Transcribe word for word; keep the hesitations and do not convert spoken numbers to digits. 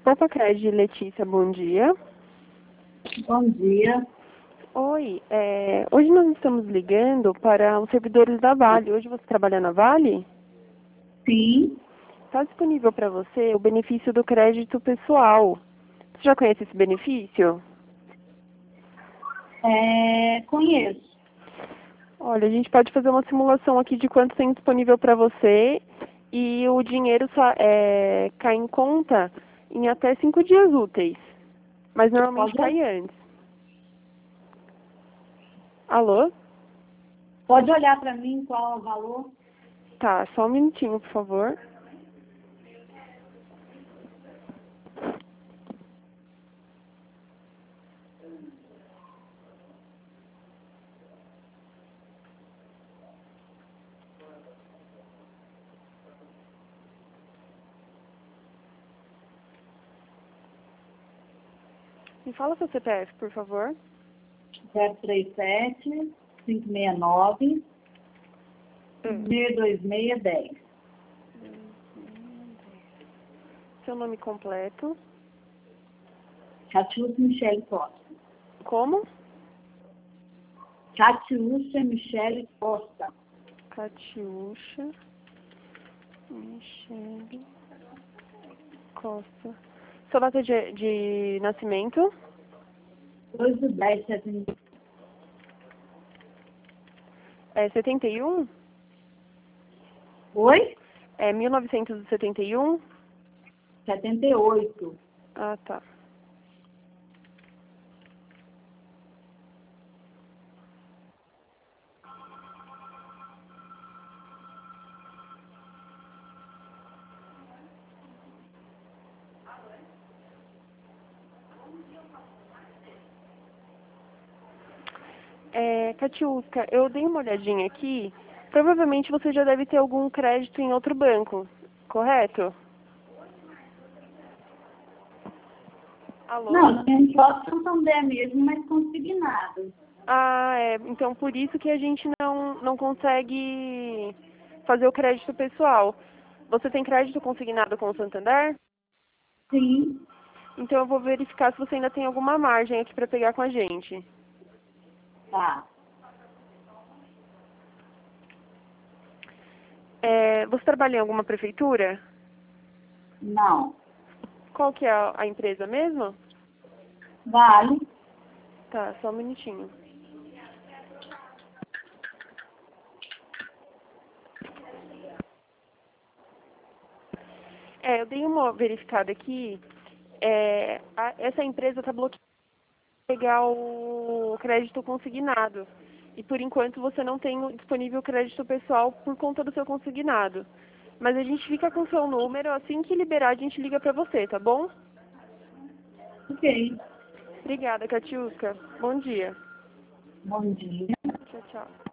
Popacred, Letícia, bom dia. Bom dia. Oi, é, hoje nós estamos ligando para os servidores da Vale. Hoje você trabalha na Vale? Sim. Está disponível para você o benefício do crédito pessoal. Você já conhece esse benefício? É, conheço. Olha, a gente pode fazer uma simulação aqui de quanto tem disponível para você e o dinheiro só, é, cai em conta em até cinco dias úteis, mas normalmente Pode, cai antes. Alô? pode olhar para mim qual é o valor? Tá, só um minutinho, por favor. Me fala seu C P F, por favor. zero três sete, cinco seis nove, Hum. seis dois seis um zero. Seu nome completo. Catiúcia Michele Costa. Como? Catiúcia Michele Costa. Catiúcha Michele Costa. Sua data de, de nascimento? dois do dez, setenta. É setenta e um? Oi? É mil novecentos e setenta e um? setenta e oito. Ah, tá. É, Catiusca, eu dei uma olhadinha aqui. Provavelmente você já deve ter algum crédito em outro banco, correto? Alô? Não, tem só Santander mesmo, mas consignado. Ah, é. Então por isso que a gente não, não consegue fazer o crédito pessoal. Você tem crédito consignado com o Santander? Sim. Então eu vou verificar se você ainda tem alguma margem aqui para pegar com a gente. Tá. É, você trabalha em alguma prefeitura? Não. Qual que é a, a empresa mesmo? Vale. Tá, só um minutinho. É, eu dei uma verificada aqui. É, a- essa empresa está bloqueando pegar o crédito consignado. E por enquanto você não tem o- disponível crédito pessoal por conta do seu consignado. Mas a gente fica com o seu número, assim que liberar a gente liga pra você, tá bom? Ok. Obrigada, Catiusca. Bom dia. Bom dia. Tchau, tchau.